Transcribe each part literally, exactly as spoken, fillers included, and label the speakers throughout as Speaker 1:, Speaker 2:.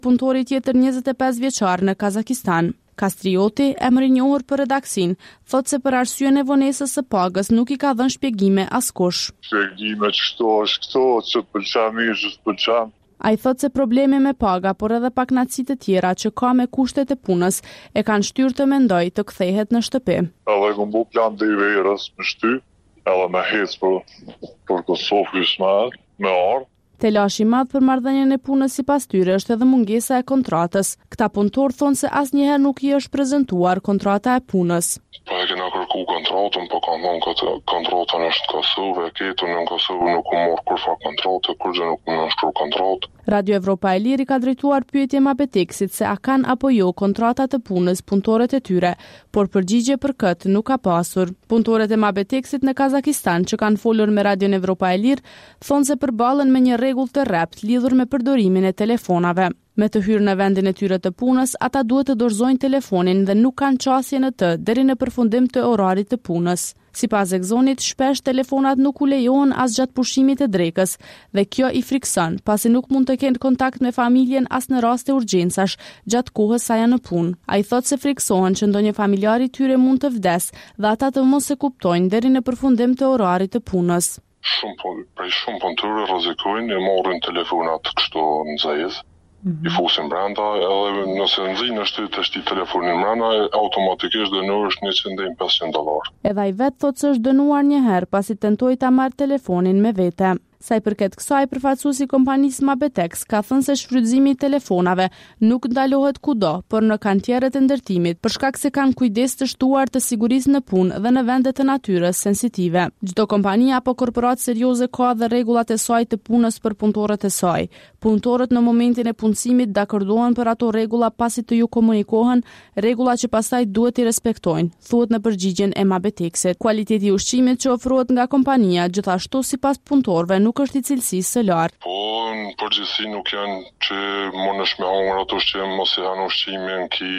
Speaker 1: punëtori tjetër njëzet e pesë vjeçar në Kazakistan. Kastrioti, emri i njohur për redaksin, thotë se për arsyen e vonesës së pagës nuk i ka dhënë shpjegime askush.
Speaker 2: Shpjegime ç'to është këto, ç'të pëlqen mirë, ç'të pëlqen.
Speaker 1: Ai thotë se problemi me paga, por edhe paknaçitë të tjera që ka me kushtet e punës, e kanë shtyrë të mendoj të kthehet në shtëpi.
Speaker 2: Edhe ku mbu plan dhe i verës me shty, edhe me hec për, për Kosovë me ardh.
Speaker 1: Telashi i madh për marrëdhënien e punës sipas tyre është edhe mungesa e kontratës. Këta punëtor thonë se asnjëherë nuk i është prezantuar kontrata e punës.
Speaker 2: Po e kena kërku kontratën, po kanë thonë këtë kontratën është në Kosovë, e ketën në Kosovë nuk u morë kurfa kontratë, kurrë nuk u nënshkru kontratë.
Speaker 1: Radio Evropa e Lirë ka drejtuar pyetje Mabetexit se a kanë apo jo kontrata të punës punëtorët e tyre, por përgjigje për këtë nuk ka pasur. Punëtorët e Mabetexit në Kazakistan që kanë folur me Radio Evropa e Lirë thonë se përballen me një rregull të rrept lidhur me përdorimin e telefonave. Me të hyrë në vendin e tyre të punës, ata duhet të dorëzojnë telefonin dhe nuk kanë qasje në të deri në përfundim të orarit të punës. Sipas Exonit, shpesh telefonat nuk u lejohen as gjatë pushimit të drekës dhe kjo i frikson, pasi nuk mund të kenë kontakt me familjen as në raste urgjencash gjatë kohës sa janë në punë. Ai thotë se friksohen që ndonjë familjar i tyre mund të vdes dhe ata të mos e kuptojnë deri në përfundim të orarit të punës.
Speaker 2: Shumë prej shumë punëtorë rrezikojnë e marrin telefonat kështu në zezë. Mm-hmm. I fusin brenda, edhe nëse nxjerrin në shtyt të shtit telefonin brenda, automatikisht dënohesh njëqind e pesëqind dollar.
Speaker 1: Edhe ai vetë thotë se është dënuar një herë pasi tentoi ta marrë telefonin me vete. Sa i përket kësaj, përfaqësuesi i kompanisë Mabetex ka thënë se shfrytëzimi i telefonave nuk ndalohet kudo, por në kantierët e ndërtimit, për shkak se kanë kujdes të shtuar të sigurisë në punë dhe në vende të natyrës sensitive. Çdo kompani apo korporatë serioze ka dhe rregullat e saj të punës për punëtorët e saj. Punëtorët në momentin e punësimit dakordohen për ato rregulla pasi të ju komunikohen, rregulla që pastaj duhet i respektojnë, thuhet në përgjigjen e Mabetexit. Kualiteti i ushqimit që ofrohet nga kompania, gjithashtu sipas punëtorëve, nuk është i cilësisë së lartë.
Speaker 2: Po, në përgjithësi nuk janë që mundesh me hongër ato që mos e hanë ushqimin, ki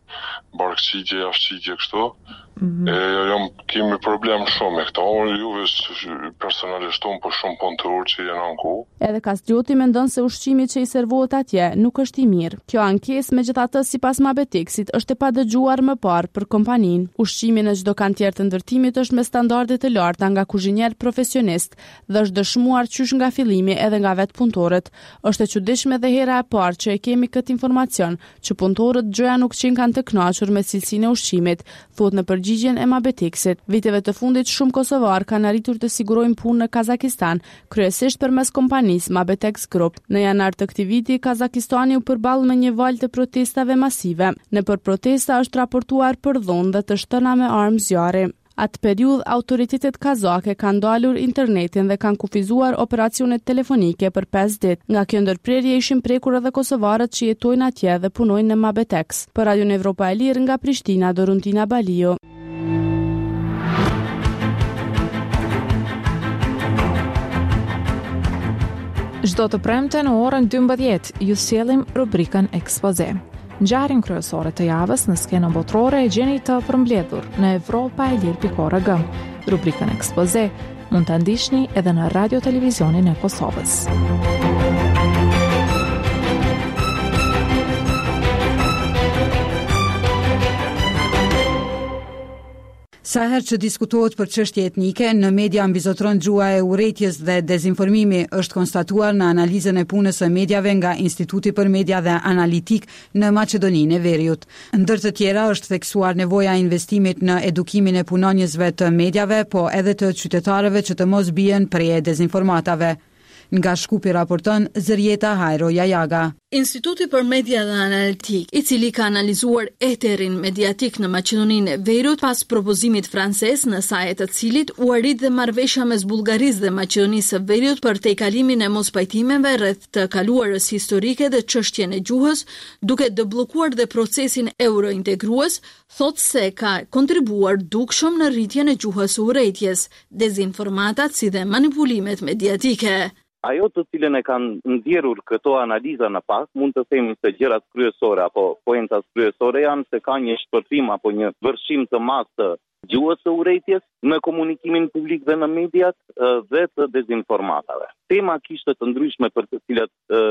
Speaker 2: barkëqitje, ashqitje kështu. Mm-hmm. E jam kemi problem shumë me këta, juve personalisht unë për shumë punëtorë që janë anku.
Speaker 1: Edhe Kastrioti mendon se ushqimi që i servohet atje nuk është i mirë. Kjo ankesë megjithatë sipas Mabetexit është e padëgjuar më parë për kompaninë. Ushqimi në çdo kantier të ndërtimit është me standarde të larta nga kuzhinier profesionist dhe është dëshmuar qysh nga fillimi edhe nga vetë punëtorët. Është e çuditshme dhe hera e parë që e kemi këtë informacion, që punëtorët gjëja nuk qenë kanë të kënaqur me cilësinë e ushqimit, thuhet në përgjigjen e Mabetexit. Viteve të fundit shumë kosovar kanë arritur të sigurojnë punë në Kazakistan, kryesisht përmes kompanisë Mabetex Group. Në janar të këtij viti, Kazakistani u përball me një valë të protestave masive. Nëpër protesta është raportuar për dhunë dhe të shtëna me armë zjarri. Atë periudhë, autoritetet kazake kanë ndalur internetin dhe kanë kufizuar operacionet telefonike për pesë ditë. Nga kjo ndërprerje ishin prekur edhe kosovarët që jetojnë atje dhe punojnë në Mabetex. Për Radio Evropa e Lirë nga Prishtina, Doruntina Balio.
Speaker 3: Çdo të premte në orën dymbëdhjetë ju sjellim rubrikën Ekspoze. Ngjarjen kryesore të javës në skenën botërore e gjeni të përmbledhur në evropa e lirë pikë org. Rubrikën Ekspoze mund ta ndiqni edhe në radio televizionin e Kosovës.
Speaker 4: Sa herë që diskutohet për çështje etnike, në media mbizotron gjua e urrëtijes dhe dezinformimi, është konstatuar në analizën e punës së mediave nga Instituti për Media dhe Analitik në Maqedoninë e Veriut. Ndër të tjera është theksuar nevoja e investimit në edukimin e punonjësve të mediave, po edhe të qytetarëve që të mos bien prej dezinformatave. Nga Shkupi raporton Zërjeta Hajro Jajaga.
Speaker 5: Instituti për Media dhe Analitik, i cili ka analizuar eterin mediatik në Maqedoninë e Veriut pas propozimit francez, në saj të cilit u arrit dhe marrëveshja mes Bullgarisë dhe Maqedonisë së Veriut për tejkalimin e mospajtimeve rreth të kaluarës historike dhe çështjen e gjuhës, duke debllokuar dhe procesin eurointegrues, thotë se ka kontribuar dukshëm në rritjen e gjuhës së urrëties, dezinformatat si dhe manipulimet mediatike.
Speaker 6: Ajo të cilën e kanë ndjerur këto analiza në pak, mund të themi se gjërat kryesore apo poentat kryesore janë se ka një shpërthim apo një vërshim të madh të gjuhës së urrëties në komunikimin publik dhe në mediat dhe të dezinformatave. Tema kishte të ndryshme për të cilat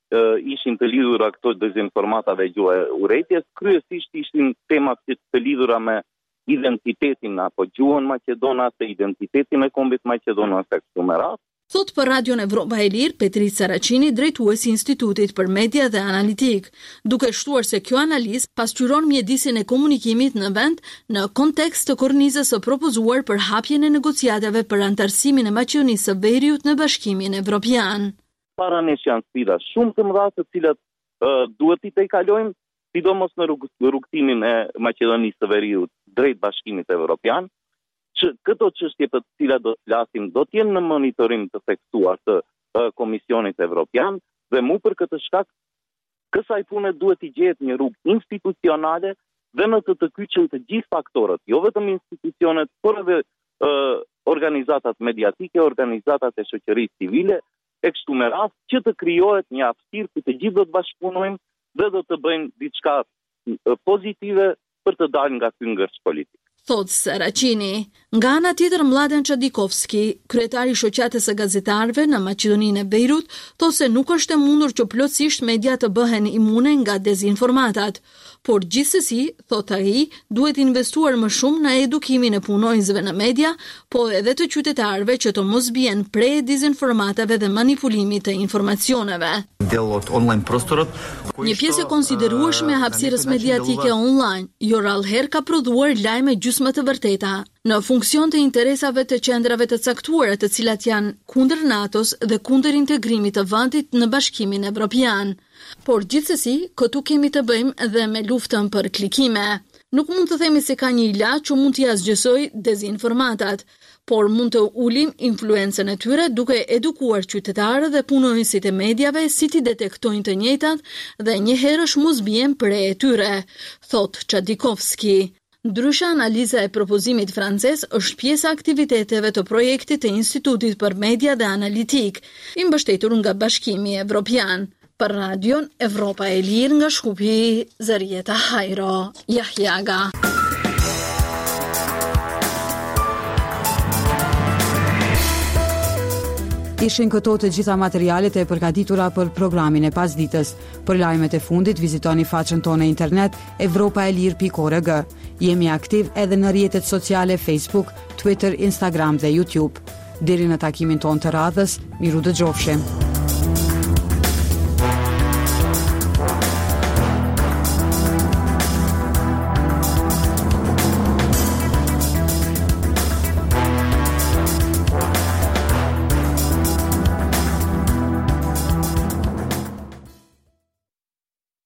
Speaker 6: uh, ishin të lidhura këto dezinformatave gjuhë e urrëties, kryesisht ishin tema të lidhura me identitetin apo gjuhën maqedonase, identitetin e kombit maqedonase kështu me radhë.
Speaker 5: Thot për Radion Evropa e Lirë, Petrit Saracini, drejtuesi i Institutit për Media dhe Analitik, duke shtuar se kjo analizë pasqyron mjedisin e komunikimit në vend në kontekst të kornizës së propozuar për hapjen e negociatave për antarësimin e Maqedonisë së Veriut në Bashkimin Evropian.
Speaker 6: Para nesh janë sfida shumë të mëdha të cilat uh, duhet i tejkalojmë, sidomos në rrug rrugtimin e Maqedonisë së Veriut drejt Bashkimit Evropian. Që këto çështje për të cilat do të flasim do të jenë në monitorim të theksuar të uh, Komisionit Evropian dhe mu për këtë shkak kësaj pune duhet i gjehet një rrugë institucionale dhe në të të kyçën të gjithë faktorët, jo vetëm institucionet, por edhe uh, organizatat mediatike, organizatat e shoqërisë civile, e kështu me radhë që të krijohet një aftësirë ku të gjithë do të bashkëpunojmë dhe do të bëjmë diçka uh, pozitive për të dalë nga ky ngërç politik.
Speaker 5: Thot Saracini. Nga ana tjetër, Mladen Çadikovski, kryetari i shoqatës së gazetarëve në Maqedoninë e Beirut, thotë se nuk është e mundur që plotësisht media të bëhen imune nga dezinformatat, por gjithsesi, thot ai, duhet investuar më shumë në edukimin e punonjësve në media, po edhe të qytetarëve që të mos bien pre dezinformatave dhe manipulimit të informacioneve. Një pjesë e konsiderueshme e hapësirës mediatike online, jo rallëherë ka prodhuar lajme gjysmë të vërteta, në funksion të interesave të qendrave të caktuara, të cilat janë kundër NATO-s dhe kundër integrimit të vendit në Bashkimin Evropian. Por gjithsesi, këtu kemi të bëjmë edhe me luftën për klikime. Nuk mund të themi se ka një ilaç që mund t'i asgjësoj dezinformatat, por mund të ulim influencën e tyre duke edukuar qytetarët dhe punonjësit e mediave si t'i detektojnë të njëjtat dhe njëherësh mos bien pre e tyre, thot Çadikovski. Ndryshe, analiza e propozimit francez është pjesë e aktiviteteve të projektit të Institutit për Media dhe Analitik, i mbështetur nga Bashkimi Evropian. Për Radion Evropa e Lirë nga Shkupi, Zarieta Hajro, Jahjaga.
Speaker 4: Ishin këto të gjitha materialet e përgatitura për programin e pasditës. Për lajmet e fundit, vizitoni faqen tonë në internet evropa e lirë pikë org. Jemi aktiv edhe në rrjetet sociale Facebook, Twitter, Instagram dhe YouTube. Deri në takimin tonë të radhës, miru dëgjofshim.